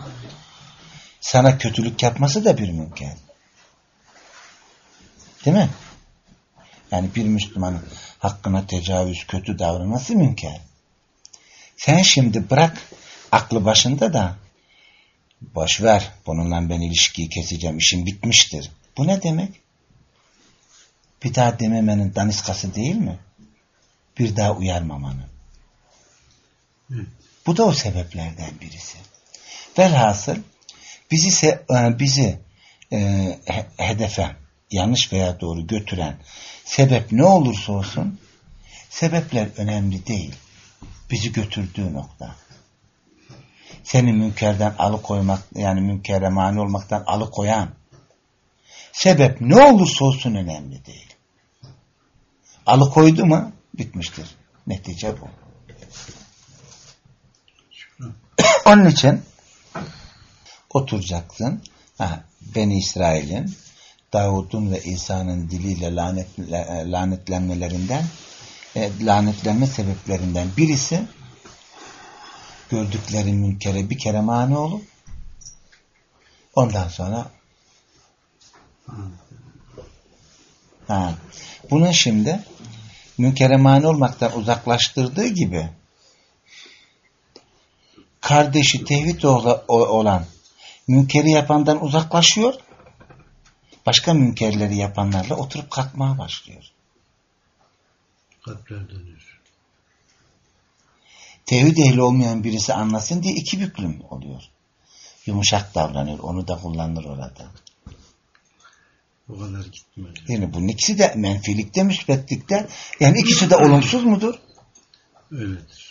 sana kötülük yapması da bir münker. Değil mi? Yani bir Müslümanın hakkına tecavüz, kötü davranması münker. Sen şimdi bırak aklı başında da boş ver, bununla ben ilişkiyi keseceğim, işim bitmiştir. Bu ne demek? Bir daha dememenin daniskası değil mi? Bir daha uyarmamanın. Bu da o sebeplerden birisi. Velhasıl bizi hedefe yanlış veya doğru götüren sebep ne olursa olsun sebepler önemli değil. Bizi götürdüğü nokta. Seni münkerden alıkoymak, yani münkere mani olmaktan alıkoyan sebep ne olursa olsun önemli değil. Alıkoydu mu bitmiştir. Netice bu. Onun için oturacaksın. Beni İsrail'in Davud'un ve İsa'nın diliyle lanetlenmelerinden, lanetlenme sebeplerinden birisi gördükleri münkere bir kere mani olup ondan sonra bunun şimdi münkere mani olmaktan uzaklaştırdığı gibi kardeşi tevhid olan münkeri yapandan uzaklaşıyor, başka münkerleri yapanlarla oturup kalkmaya başlıyor. Kalpler dönüyor. Tevhid ehli olmayan birisi anlasın diye iki büklüm oluyor. Yumuşak davranıyor. Onu da kullanır orada. O kadar gitmiyor. Yani bunun ikisi de menfilikte, müsbetlikte. Yani ikisi de olumsuz mudur? Öyledir.